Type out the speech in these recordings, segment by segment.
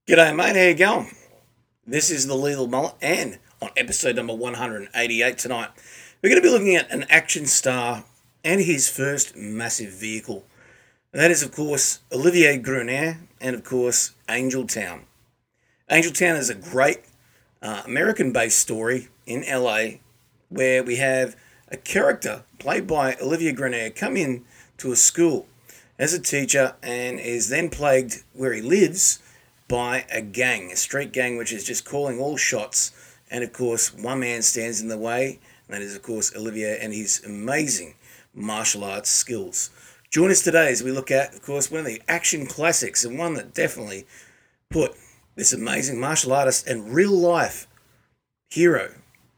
G'day, mate. How you going? This is the Lethal Mullet, and on episode number 188 tonight, we're going to be looking at an action star and his first massive vehicle. And that is, of course, Olivier Gruner and, of course, Angel Town. Angel Town is a great American-based story in LA where we have a character played by Olivier Gruner come in to a school as a teacher and is then plagued where he lives by a gang, a street gang, which is just calling all shots. And of course, one man stands in the way, and that is, of course, Olivier and his amazing martial arts skills. Join us today as we look at, of course, one of the action classics, and one that definitely put this amazing martial artist and real life hero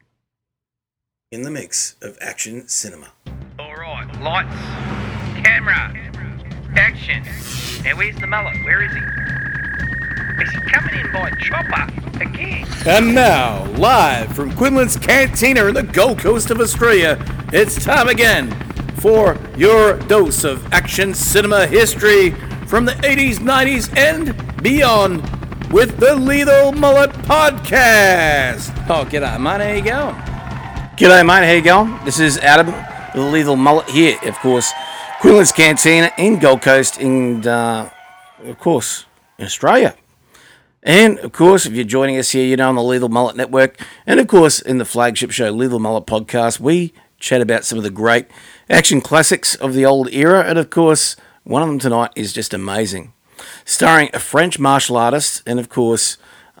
in the mix of action cinema. All right, lights, camera, action. Now, where's the mullet? Where is he? Is he coming in by chopper again? And now, live from Quinlan's Cantina in the Gold Coast of Australia, it's time again for your dose of action cinema history from the 80s, 90s, and beyond with the Lethal Mullet Podcast. Oh, g'day, mate. How you going? G'day, mate. How you going? This is Adam, the Lethal Mullet here, of course, Quinlan's Cantina in Gold Coast, and of course, in Australia. And, of course, if you're joining us here, you know, on the Lethal Mullet Network, and, of course, in the flagship show, Lethal Mullet Podcast, we chat about some of the great action classics of the old era, and, of course, one of them tonight is just amazing. Starring a French martial artist and, of course,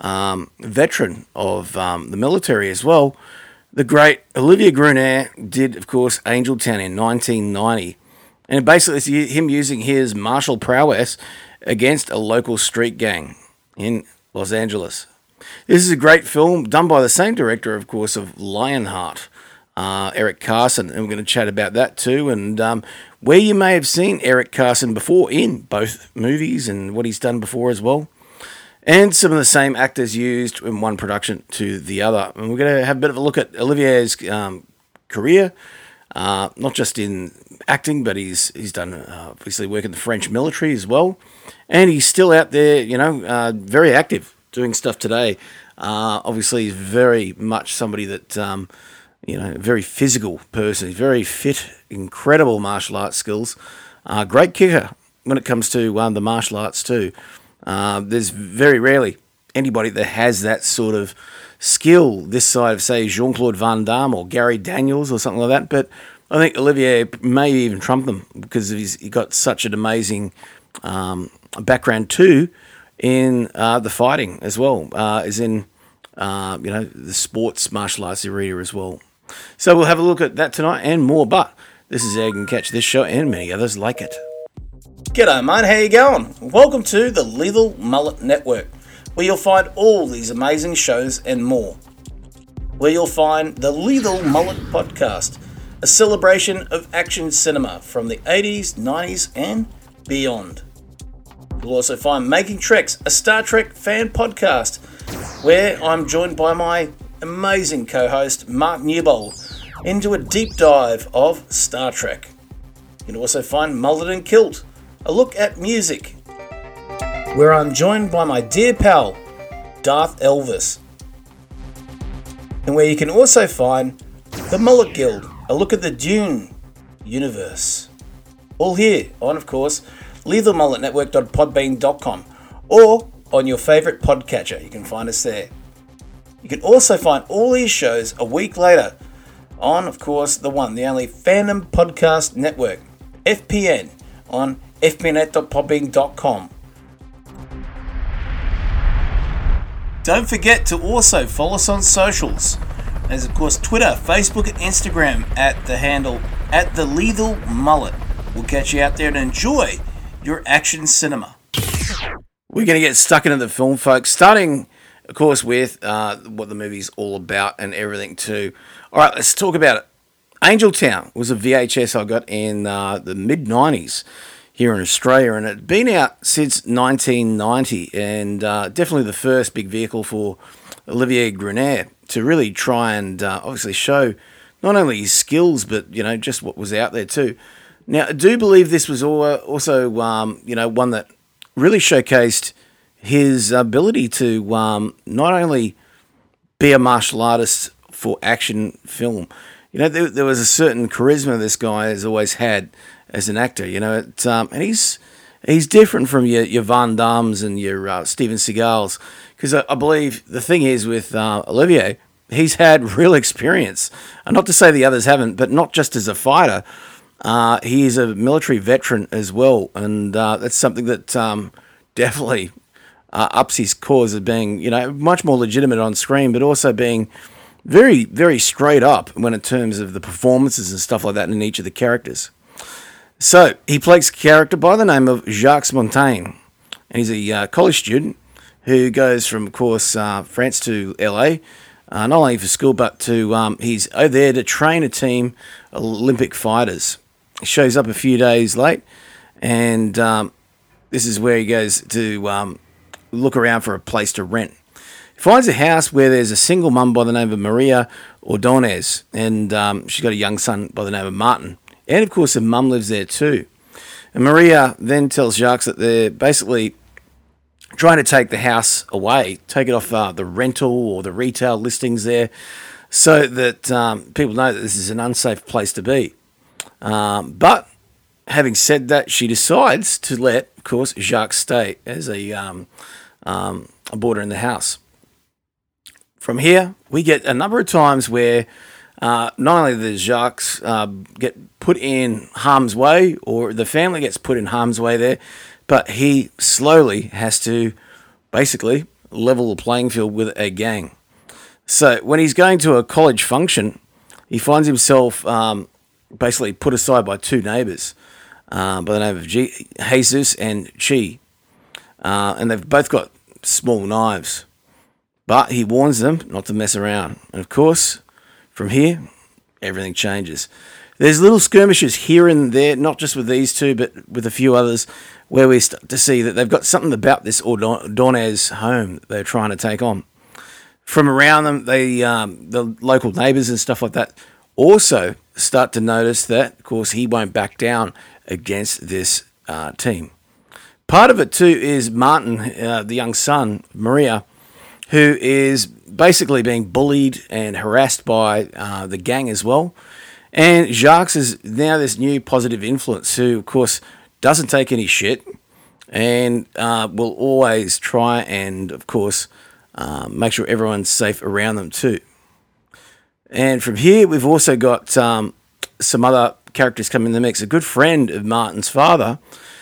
veteran of the military as well, the great Olivier Gruner did, of course, Angel Town in 1990. And basically, it's him using his martial prowess against a local street gang in Los Angeles. This is a great film done by the same director, of course, of Lionheart, Eric Carson, and we're going to chat about that too, and where you may have seen Eric Carson before in both movies and what he's done before as well, and some of the same actors used in one production to the other. And we're going to have a bit of a look at Olivier's career, not just in acting, but he's done obviously work in the French military as well. And he's still out there, you know, very active, doing stuff today. Obviously, he's very much somebody that, you know, very physical person. He's very fit, incredible martial arts skills. Great kicker when it comes to the martial arts too. There's very rarely anybody that has that sort of skill this side of, say, Jean-Claude Van Damme or Gary Daniels or something like that. But I think Olivier may even trump them because he's got such an amazing background too in the fighting as well, as in you know, the sports martial arts arena as well. So we'll have a look at that tonight and more. But this is how you can catch this show and many others like it. G'day, mate. How you going? Welcome to the Lethal Mullet Network, where you'll find all these amazing shows and more. Where you'll find the Lethal Mullet Podcast, a celebration of action cinema from the 80s, 90s, and beyond. You'll also find Making Treks, a Star Trek fan podcast, where I'm joined by my amazing co-host, Mark Newbold, into a deep dive of Star Trek. You can also find Mullet and Kilt, a look at music, where I'm joined by my dear pal, Darth Elvis, and where you can also find the Mullet Guild, a look at the Dune universe. All here on, of course, lethalmulletnetwork.podbean.com or on your favourite podcatcher. You can find us there. You can also find all these shows a week later on, of course, the one, the only Fandom Podcast Network, FPN, on fpnet.podbean.com. Don't forget to also follow us on socials. There's, of course, Twitter, Facebook, and Instagram at the handle @TheLethalMullet. We'll catch you out there and enjoy your action cinema. We're going to get stuck into the film, folks, starting, of course, with what the movie's all about and everything too. All right, let's talk about it. Angel Town was a VHS I got in the mid-90s here in Australia, and it had been out since 1990, and definitely the first big vehicle for Olivier Gruner to really try and obviously show not only his skills, but, you know, just what was out there too. Now, I do believe this was also, you know, one that really showcased his ability to not only be a martial artist for action film. You know, there was a certain charisma this guy has always had as an actor. You know, and he's different from your Van Dammes and your Steven Seagals, because I believe the thing is with Olivier, he's had real experience. And not to say the others haven't, but not just as a fighter. He is a military veteran as well, and that's something that definitely ups his cause of being, you know, much more legitimate on screen, but also being very, very straight up when in terms of the performances and stuff like that in each of the characters. So he plays a character by the name of Jacques Montaigne, and he's a college student who goes from, of course, France to LA, not only for school, but to he's over there to train a team of Olympic fighters. He shows up a few days late, and this is where he goes to look around for a place to rent. He finds a house where there's a single mum by the name of Maria Ordonez, and she's got a young son by the name of Martin. And, of course, her mum lives there too. And Maria then tells Jacques that they're basically trying to take the house away, take it off the rental or the retail listings there, so that people know that this is an unsafe place to be. But having said that, she decides to let, of course, Jacques stay as a boarder in the house. From here, we get a number of times where not only does Jacques get put in harm's way, or the family gets put in harm's way there, but he slowly has to basically level the playing field with a gang. So when he's going to a college function, he finds himself basically put aside by two neighbours by the name of Jesus and Chi. And they've both got small knives. But he warns them not to mess around. And of course, from here, everything changes. There's little skirmishes here and there, not just with these two, but with a few others, where we start to see that they've got something about this Ordonez home that they're trying to take on. From around them, the local neighbours and stuff like that also start to notice that, of course, he won't back down against this team. Part of it, too, is Martin, the young son, Maria, who is basically being bullied and harassed by the gang as well. And Jacques is now this new positive influence who, of course, doesn't take any shit and will always try and, of course, make sure everyone's safe around them too. And from here, we've also got some other characters come in the mix. A good friend of Martin's father,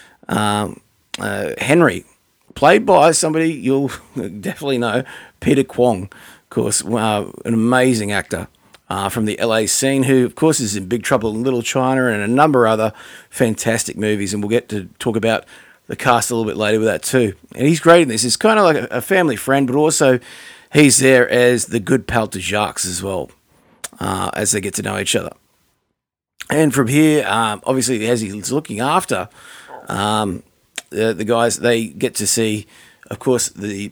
Henry, played by somebody you'll definitely know, Peter Kwong, of course, an amazing actor from the LA scene, who, of course, is in Big Trouble in Little China and a number of other fantastic movies. And we'll get to talk about the cast a little bit later with that too. And he's great in this. He's kind of like a family friend, but also he's there as the good pal to Jacques as well, as they get to know each other. And from here, obviously, as he's looking after the guys, they get to see, of course, the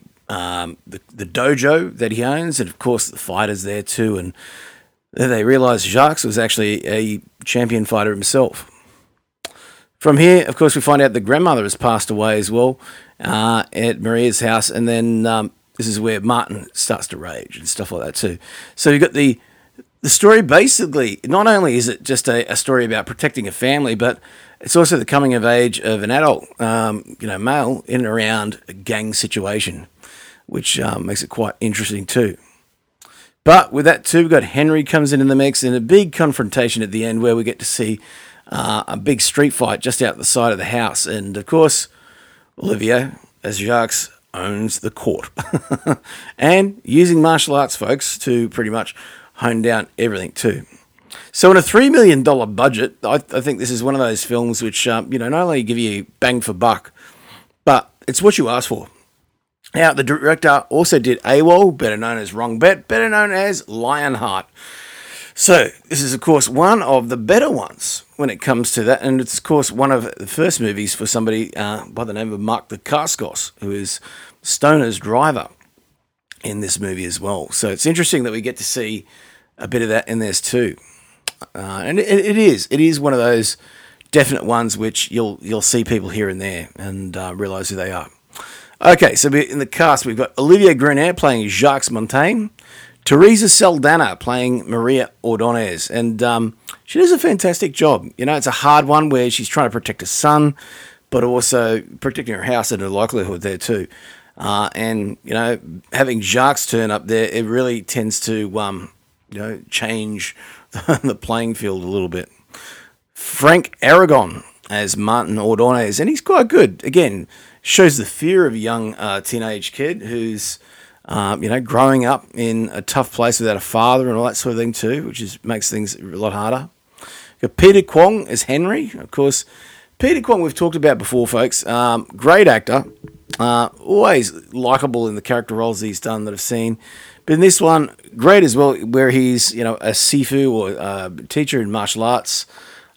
dojo that he owns, and of course the fighters there too. And then they realise Jacques was actually a champion fighter himself. From here, of course, we find out the grandmother has passed away as well at Maria's house, and then this is where Martin starts to rage and stuff like that too. So you've got the story. Basically, not only is it just a story about protecting a family, but it's also the coming of age of an adult, male in and around a gang situation, which makes it quite interesting too. But with that too, we've got Henry comes in the mix, and a big confrontation at the end where we get to see a big street fight just out the side of the house. And of course, Olivier, as Jacques, owns the court. And using martial arts, folks, to pretty much hone down everything too. So on a $3 million budget, I think this is one of those films which, not only give you bang for buck, but it's what you ask for. Now, the director also did AWOL, better known as Wrong Bet, better known as Lionheart. So this is, of course, one of the better ones when it comes to that, and it's, of course, one of the first movies for somebody by the name of Mark Dacascos, who is Stoner's driver in this movie as well. So it's interesting that we get to see a bit of that in this too. And it is one of those definite ones which you'll see people here and there and realise who they are. Okay, so in the cast, we've got Olivier Gruner playing Jacques Montaigne, Teresa Saldana playing Maria Ordonez, and she does a fantastic job. You know, it's a hard one where she's trying to protect her son, but also protecting her house and her livelihood there too. And, you know, having Jacques turn up there, it really tends to, change the playing field a little bit. Frank Aragon as Martin Ordonez, and he's quite good. Again, shows the fear of a young teenage kid who's, growing up in a tough place without a father and all that sort of thing too, which makes things a lot harder. Got Peter Kwong as Henry. Of course, Peter Kwong we've talked about before, folks. Great actor. Always likable in the character roles he's done that I've seen. But in this one, great as well, where he's, a sifu or teacher in martial arts.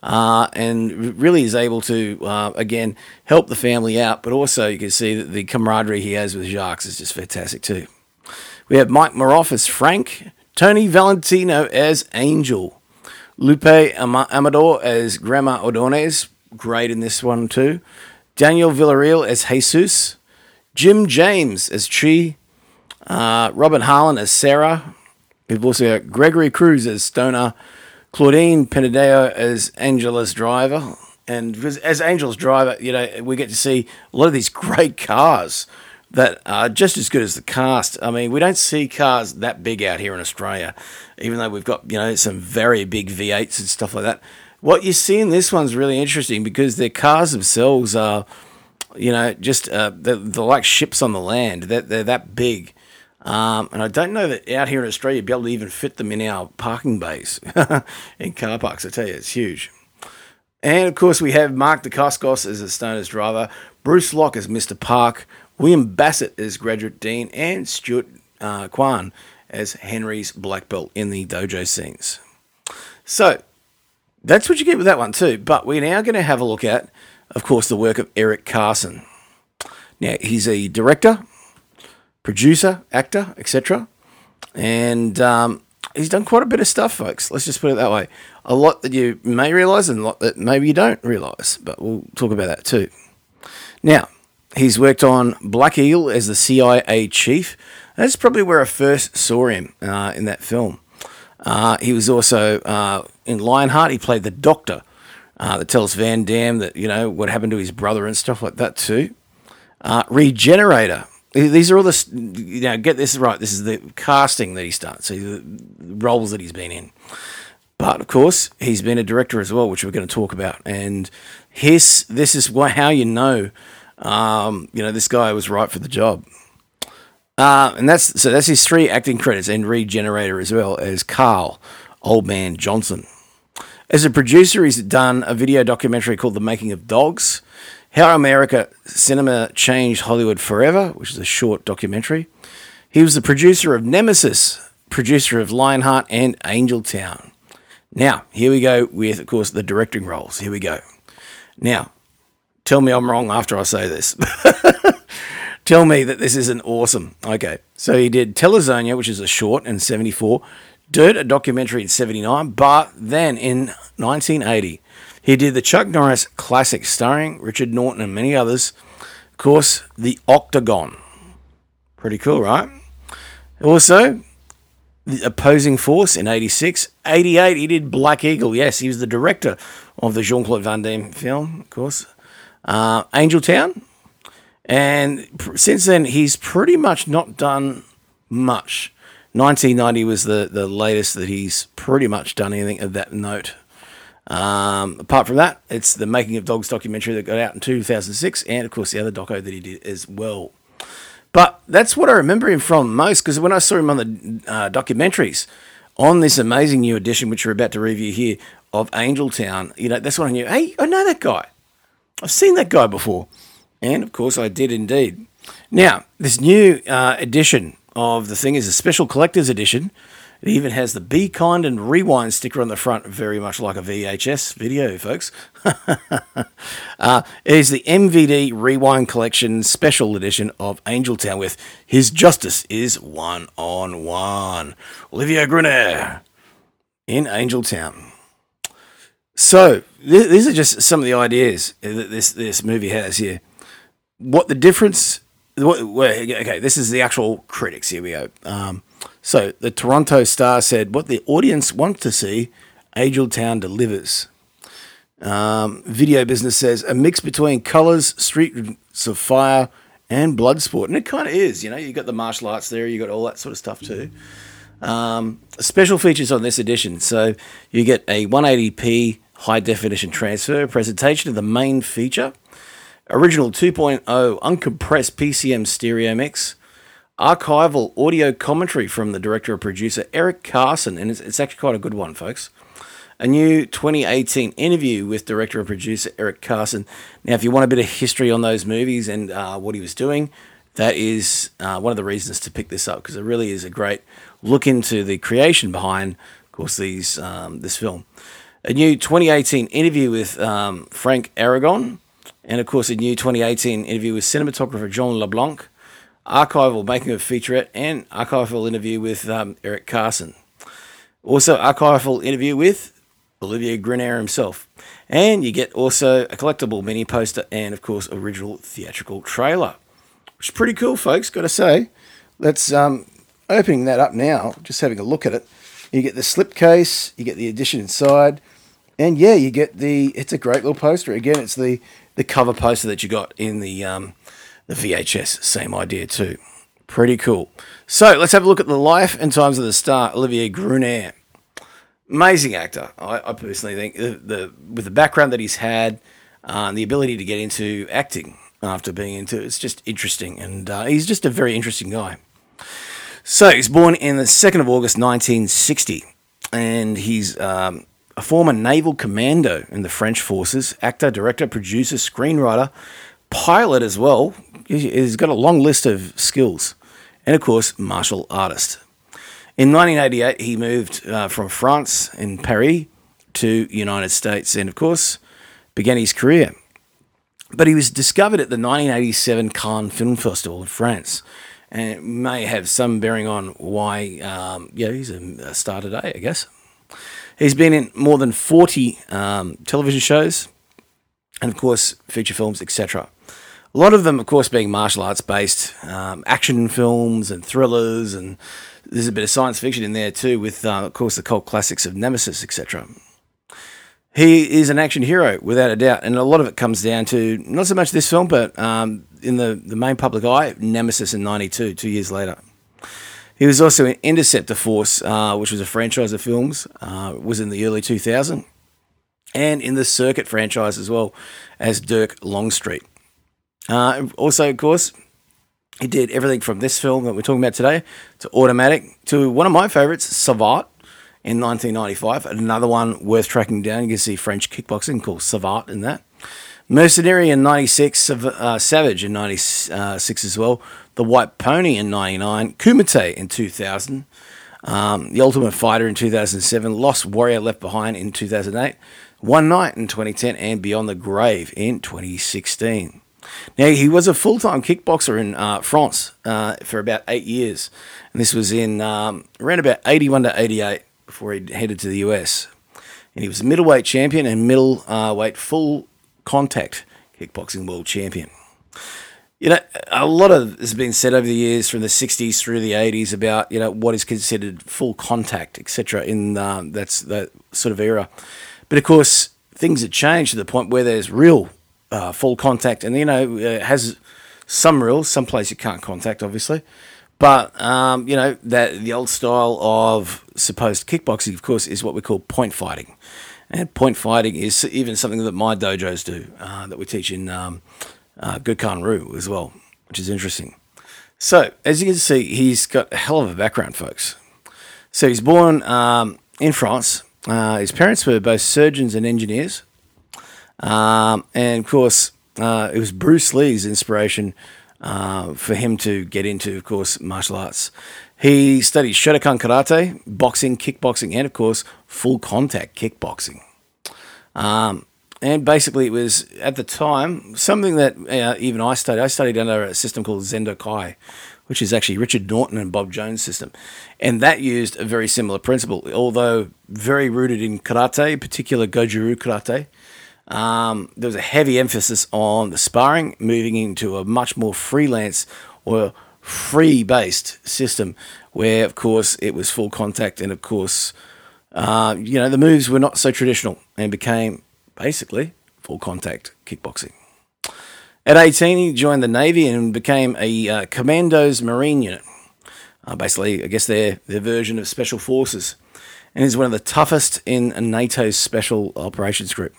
And really is able to, again, help the family out. But also you can see that the camaraderie he has with Jacques is just fantastic too. We have Mike Maroff as Frank, Tony Valentino as Angel, Lupe Amador as Grandma Ordonez, great in this one too, Daniel Villarreal as Jesus, Jim James as Chi, Robin Harlan as Sarah. We've also got Gregory Cruz as Stoner, Claudine Penedeo as Angela's driver. And as Angel's driver, we get to see a lot of these great cars that are just as good as the cast. I mean, we don't see cars that big out here in Australia, even though we've got, some very big V8s and stuff like that. What you see in this one's really interesting because their cars themselves are, they're like ships on the land. They're that big. And I don't know that out here in Australia you'd be able to even fit them in our parking bays in car parks. I tell you, it's huge. And, of course, we have Mark Dacascos as a Stoner's driver, Bruce Locke as Mr. Park, William Bassett as Graduate Dean, and Stuart Kwan as Henry's black belt in the dojo scenes. So, that's what you get with that one too. But we're now going to have a look at, of course, the work of Eric Carson. Now, he's a director, producer, actor, etc. And he's done quite a bit of stuff, folks. Let's just put it that way. A lot that you may realise and a lot that maybe you don't realise. But we'll talk about that too. Now, he's worked on Black Eagle as the CIA chief. That's probably where I first saw him in that film. He was also in Lionheart. He played the doctor that tells Van Damme that, what happened to his brother and stuff like that too. Regenerator. These are all the, get this right, this is the casting that he's done, so the roles that he's been in. But, of course, he's been a director as well, which we're going to talk about. And this is how you know, this guy was right for the job. And that's his 3 acting credits and Regenerator as well as Carl, Old Man Johnson. As a producer, he's done a video documentary called The Making of Dogs, How America Cinema Changed Hollywood Forever, which is a short documentary. He was the producer of Nemesis, producer of Lionheart and Angel Town. Now, here we go with, of course, the directing roles. Here we go. Now, tell me I'm wrong after I say this. Tell me that this isn't awesome. Okay, so he did Telezonia, which is a short in 1974, Dirt, a documentary in 1979, but then in 1980, he did the Chuck Norris classic starring Richard Norton and many others. Of course, The Octagon. Pretty cool, right? Also, The Opposing Force in 1986. 1988, he did Black Eagle. Yes, he was the director of the Jean-Claude Van Damme film, of course. Angel Town. And since then, he's pretty much not done much. 1990 was the latest that he's pretty much done anything of that note. Apart from that, it's the Making of Dogs documentary that got out in 2006, and of course the other doco that he did as well. But that's what I remember him from most, because when I saw him on the documentaries on this amazing new edition, which we're about to review here, of Angel Town, that's when I knew, hey, I know that guy. I've seen that guy before. And of course I did indeed. Now, this new edition of the thing is a special collector's edition. It even has the Be Kind and Rewind sticker on the front, very much like a VHS video, folks. It is the MVD Rewind Collection Special Edition of Angel Town with His Justice is One-on-One. Olivier Gruner in Angel Town. So, these are just some of the ideas that this movie has here. What the difference Okay, this is the actual critics. Here we go. So the Toronto Star said, "What the audience wants to see, Angel Town delivers." Video Business says, "A mix between Colors, Streets of Fire, and Bloodsport," and it kind of is. You know, you got the martial arts there, you got all that sort of stuff too. Special features on this edition. So you get a 180p high definition transfer, presentation of the main feature, original 2.0 uncompressed PCM stereo mix, archival audio commentary from the director and producer Eric Carson, and it's actually quite a good one, folks. A new 2018 interview with director and producer Eric Carson. Now, if you want a bit of history on those movies and what he was doing, that is one of the reasons to pick this up, because it really is a great look into the creation behind, of course, this film. A new 2018 interview with Frank Aragon, and of course a new 2018 interview with cinematographer Jean LeBlanc, archival making of featurette, and archival interview with Eric Carson. Also archival interview with Olivier Gruner himself. And you get also a collectible mini poster and, of course, original theatrical trailer, which is pretty cool, folks, got to say. Let's opening that up now, just having a look at it. You get the slipcase, you get the edition inside, and yeah, you get it's a great little poster. Again, it's the cover poster that you got in the VHS. Same idea too. Pretty cool. So let's have a look at the life and times of the star, Olivier Gruner. Amazing actor, I personally think. With the background that he's had, the ability to get into acting after being into it's just interesting, and he's just a very interesting guy. So he's born in the 2nd of August 1960, and he's a former naval commando in the French forces, actor, director, producer, screenwriter, pilot as well. He's got a long list of skills, and of course, martial artist. In 1988, he moved from France in Paris to United States, and of course, began his career. But he was discovered at the 1987 Cannes Film Festival in France, and it may have some bearing on why he's a star today, I guess. He's been in more than 40 television shows, and of course, feature films, etc. A lot of them, of course, being martial arts based, action films and thrillers, and there's a bit of science fiction in there too, with, of course, the cult classics of Nemesis, etc. He is an action hero, without a doubt, and a lot of it comes down to, not so much this film, but in the main public eye, Nemesis in 92, 2 years later. He was also in Interceptor Force, which was a franchise of films, was in the early 2000s, and in the Circuit franchise as well as Dirk Longstreet. Also, of course, he did everything from this film that we're talking about today to Automatic to one of my favorites, Savate, in 1995. Another one worth tracking down. You can see French kickboxing called Savate in that. Mercenary in 96, Savage in 96 as well. The White Pony in 99, Kumite in 2000, The Ultimate Fighter in 2007, Lost Warrior Left Behind in 2008, One Night in 2010, and Beyond the Grave in 2016. Now, he was a full-time kickboxer in France for about 8 years, and this was in around about 81 to 88 before he headed to the US. And he was a middleweight champion and middleweight full-contact kickboxing world champion. You know, a lot of has been said over the years from the 60s through the 80s about, what is considered full contact, etc. in that sort of era. But, of course, things have changed to the point where there's real full contact, and it has some rules. Some places you can't contact, obviously, but that the old style of supposed kickboxing, of course, is what we call point fighting, and point fighting is even something that my dojos do that we teach in Gukkan-Ryu as well, which is interesting. So, as you can see, he's got a hell of a background, folks. So he's born in France. His parents were both surgeons and engineers. And of course, it was Bruce Lee's inspiration for him to get into, of course, martial arts. He studied Shotokan karate, boxing, kickboxing, and of course, full contact kickboxing. And basically, it was at the time something that even I studied. I studied under a system called Zendo Kai, which is actually Richard Norton and Bob Jones' system, and that used a very similar principle, although very rooted in karate, particular Goju-Ryu karate. there was a heavy emphasis on the sparring, moving into a much more freelance or free-based system where, of course, it was full contact and, of course, the moves were not so traditional and became basically full contact kickboxing. At 18, he joined the Navy and became a Commandos Marine unit. Basically, I guess their version of Special Forces. And he's one of the toughest in NATO's Special Operations Group.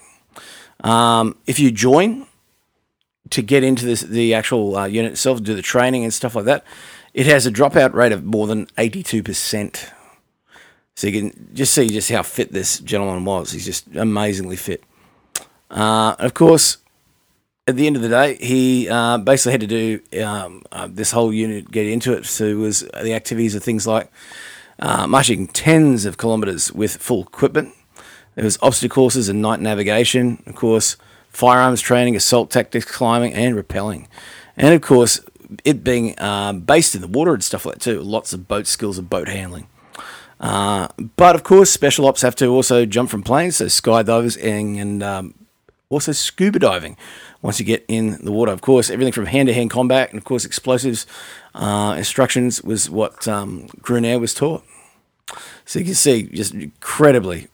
If you join to get into the actual unit itself, do the training and stuff like that, it has a dropout rate of more than 82%. So you can just see just how fit this gentleman was. He's just amazingly fit. Of course, at the end of the day, he basically had to do this whole unit, get into it. So it was the activities of things like marching tens of kilometres with full equipment. There was obstacle courses and night navigation. Of course, firearms training, assault tactics, climbing, and rappelling. And of course, it being based in the water and stuff like that too. Lots of boat skills and boat handling. But of course, special ops have to also jump from planes, so skydivers and also scuba diving once you get in the water. Of course, everything from hand-to-hand combat and, of course, explosives instructions was what Gruner was taught. So you can see just incredibly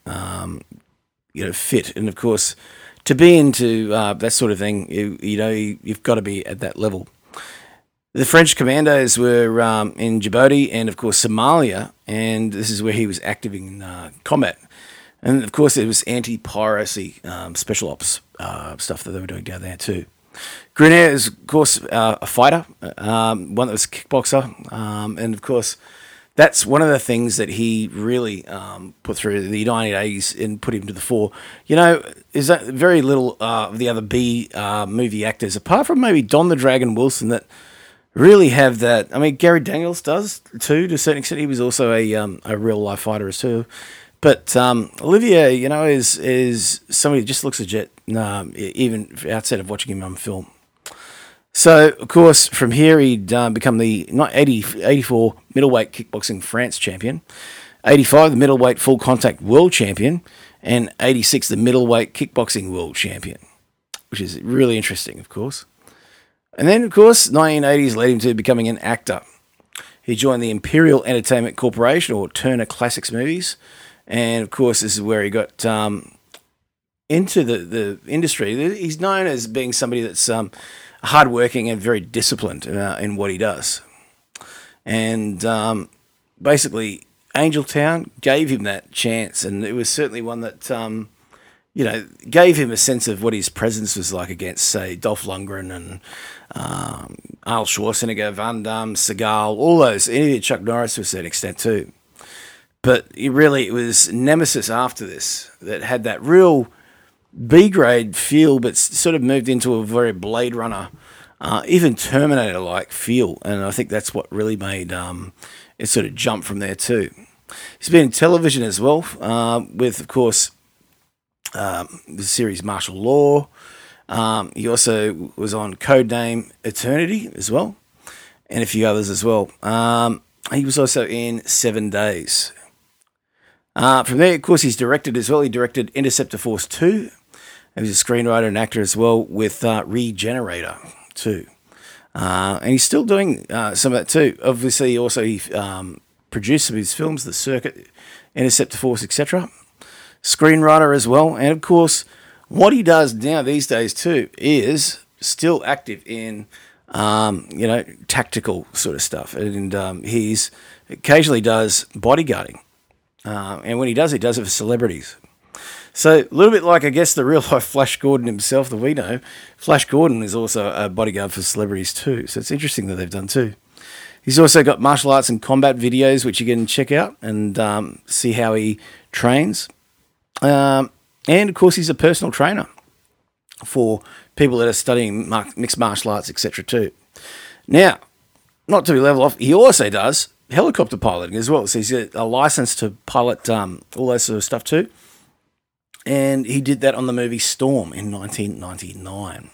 fit. And, of course, to be into that sort of thing, you've got to be at that level. The French commandos were in Djibouti and, of course, Somalia, and this is where he was active in combat. And, of course, it was anti-piracy special ops stuff that they were doing down there too. Gruner is, of course, a fighter, one that was a kickboxer, and, of course, that's one of the things that he really put through the 1980s and put him to the fore. Is that very little of the other B movie actors, apart from maybe Don the Dragon Wilson, that really have that. I mean, Gary Daniels does too, to a certain extent. He was also a real life fighter as too. But Olivier, is somebody who just looks legit, even outside of watching him on film. So, of course, from here he'd become the 84 middleweight kickboxing France champion, 85 the middleweight full contact world champion, and 86 the middleweight kickboxing world champion, which is really interesting, of course. And then, of course, 1980s led him to becoming an actor. He joined the Imperial Entertainment Corporation, or Turner Classics Movies, and, of course, this is where he got into the industry. He's known as being somebody that's hardworking and very disciplined in what he does. And basically, Angeltown gave him that chance, and it was certainly one that, gave him a sense of what his presence was like against, say, Dolph Lundgren and Arnold Schwarzenegger, Van Damme, Seagal, all those, even Chuck Norris to a certain extent too. But it was Nemesis after this that had that real B-grade feel, but sort of moved into a very Blade Runner, even Terminator-like feel. And I think that's what really made it sort of jump from there too. He's been in television as well, with, of course, the series Martial Law. He also was on Codename Eternity as well, and a few others as well. He was also in 7 Days. From there, of course, he's directed as well. He directed Interceptor Force 2. He was a screenwriter and actor as well with Regenerator too. And he's still doing some of that too. Obviously, he produced some of his films, The Circuit, Interceptor Force, etc. Screenwriter as well. And, of course, what he does now these days too is still active in, tactical sort of stuff. And he's occasionally does bodyguarding. And when he does it for celebrities. So a little bit like, I guess, the real-life Flash Gordon himself that we know. Flash Gordon is also a bodyguard for celebrities too. So it's interesting that they've done too. He's also got martial arts and combat videos, which you can check out and see how he trains. And, of course, he's a personal trainer for people that are studying mixed martial arts, etc. too. Now, not to be level off, he also does helicopter piloting as well. So he's got a license to pilot all that sort of stuff too. And he did that on the movie Storm in 1999.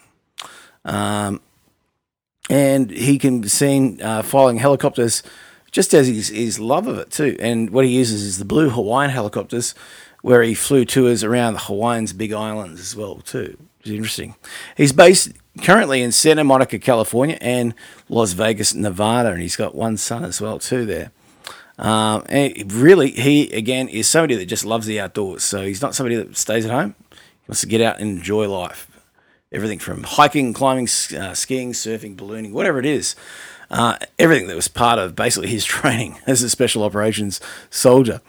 And he can be seen flying helicopters just as his love of it too. And what he uses is the Blue Hawaiian helicopters, where he flew tours around the Hawaiian's Big Islands as well too. Which is interesting. He's based currently in Santa Monica, California, and Las Vegas, Nevada, and he's got one son as well too there. And really, he again is somebody that just loves the outdoors. So he's not somebody that stays at home. He wants to get out and enjoy life. Everything from hiking, climbing, skiing, surfing, ballooning, whatever it is. Everything that was part of basically his training as a special operations soldier.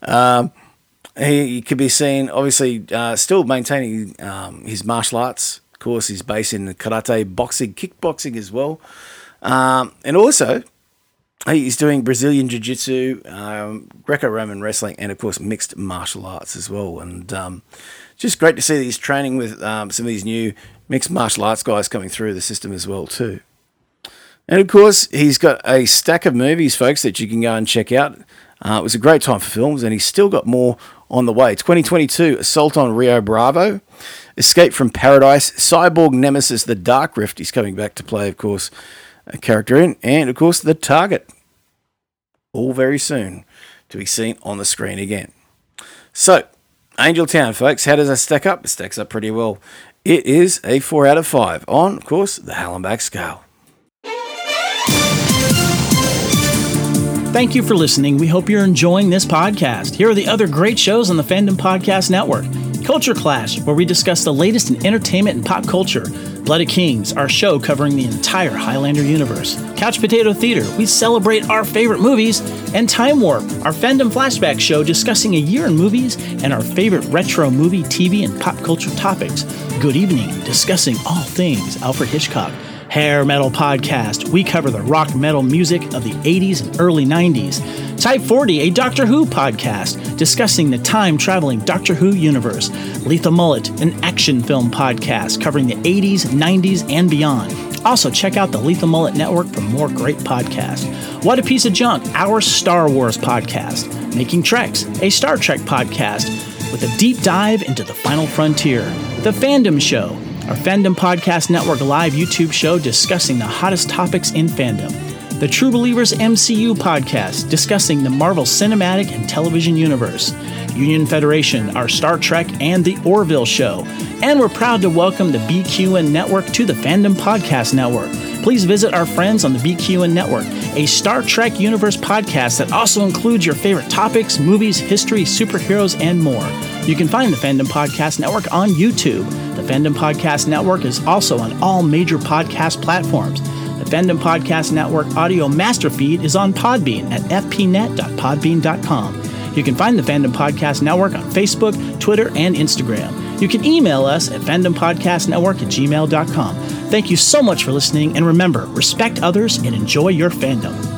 He could be seen, obviously, still maintaining his martial arts. Of course, he's based in karate, boxing, kickboxing as well. And also, he's doing Brazilian Jiu-Jitsu, Greco-Roman wrestling, and, of course, mixed martial arts as well. And just great to see that he's training with some of these new mixed martial arts guys coming through the system as well, too. And, of course, he's got a stack of movies, folks, that you can go and check out. It was a great time for films, and he's still got more on the way. 2022, Assault on Rio Bravo, Escape from Paradise, Cyborg Nemesis, The Dark Rift. He's coming back to play, of course, a character in, and, of course, The Target. All very soon to be seen on the screen again. So, Angel Town, folks, how does that stack up? It stacks up pretty well. It is a 4 out of 5 on, of course, the Hallenbach scale. Thank you for listening. We hope you're enjoying this podcast. Here are the other great shows on the Fandom Podcast Network. Culture Clash, where we discuss the latest in entertainment and pop culture. Blooded Kings, our show covering the entire Highlander universe. Couch Potato Theater, we celebrate our favorite movies. And Time Warp, our fandom flashback show discussing a year in movies and our favorite retro movie, TV, and pop culture topics. Good Evening, discussing all things Alfred Hitchcock. Hair Metal Podcast, we cover the rock metal music of the 80s and early 90s. Type 40, a Doctor Who podcast, discussing the time-traveling Doctor Who universe. Lethal Mullet, an action film podcast covering the 80s, 90s, and beyond. Also, check out the Lethal Mullet Network for more great podcasts. What a Piece of Junk, our Star Wars podcast. Making Treks, a Star Trek podcast with a deep dive into the final frontier. The Fandom Show, our Fandom Podcast Network live YouTube show discussing the hottest topics in fandom. The True Believers MCU podcast discussing the Marvel Cinematic and Television Universe. Union Federation, our Star Trek and the Orville show. And we're proud to welcome the BQN Network to the Fandom Podcast Network. Please visit our friends on the BQN Network, a Star Trek Universe podcast that also includes your favorite topics, movies, history, superheroes, and more. You can find the Fandom Podcast Network on YouTube. The Fandom Podcast Network is also on all major podcast platforms. The Fandom Podcast Network audio master feed is on Podbean at fpnet.podbean.com. You can find the Fandom Podcast Network on Facebook, Twitter, and Instagram. You can email us at fandompodcastnetwork@gmail.com. Thank you so much for listening, and remember, respect others and enjoy your fandom.